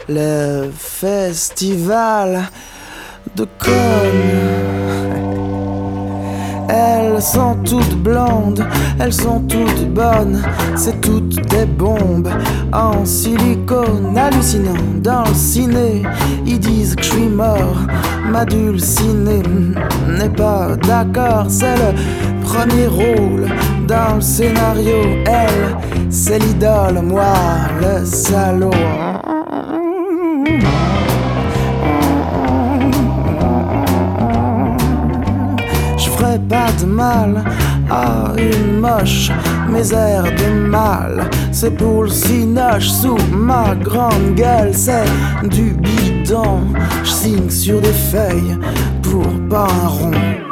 le festival de Cannes. Elles sont toutes blondes, elles sont toutes bonnes, c'est toutes des bombes en silicone. Hallucinant dans le ciné, ils disent que je suis mort. Ma dulcinée n'est pas d'accord, c'est le premier rôle dans le scénario. Elle, c'est l'idole, moi, le salaud. Pas de mal à une moche, mes airs de mal, c'est pour le cinoche sous ma grande gueule, c'est du bidon, je signe sur des feuilles pour pas un rond.